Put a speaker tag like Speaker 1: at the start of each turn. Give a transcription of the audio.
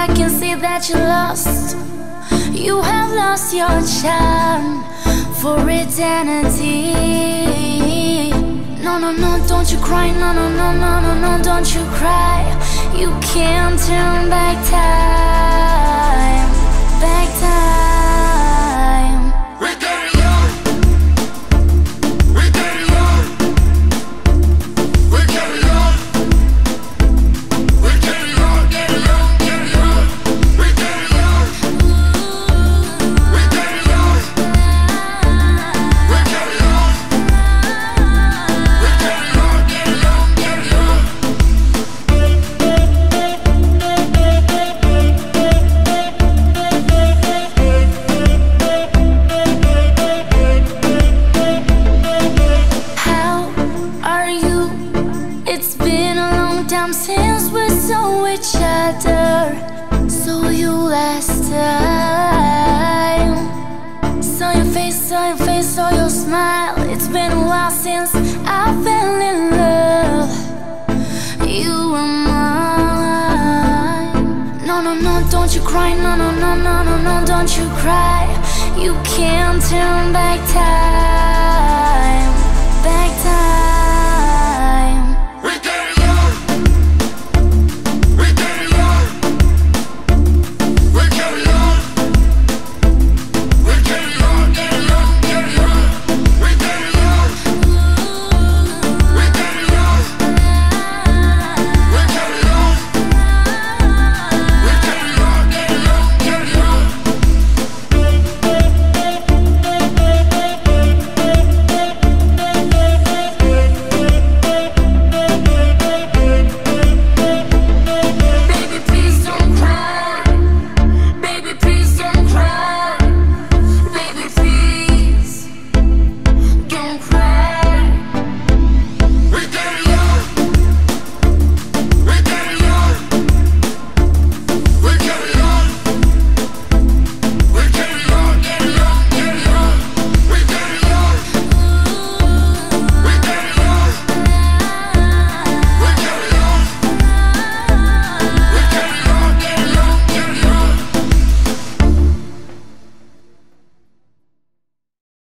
Speaker 1: I can see that you lost. You have lost your charm for eternity. No, no, no, don't you cry. No, no, no, no, no, no, don't you cry. You can't turn back time, back time.
Speaker 2: We carry on. We carry on. We carry on. We carry on, carry on, carry on. We carry on. We carry on. We carry on. We carry on, carry on, carry on.
Speaker 1: How are you? It's been a long time since we saw each other. Saw you last time. Saw your face, saw your face, saw your smile. It's been a while since I fell in love. You were mine. No, no, no, don't you cry. No, no, no, no, no, no, don't you cry. You can't turn back time, back time.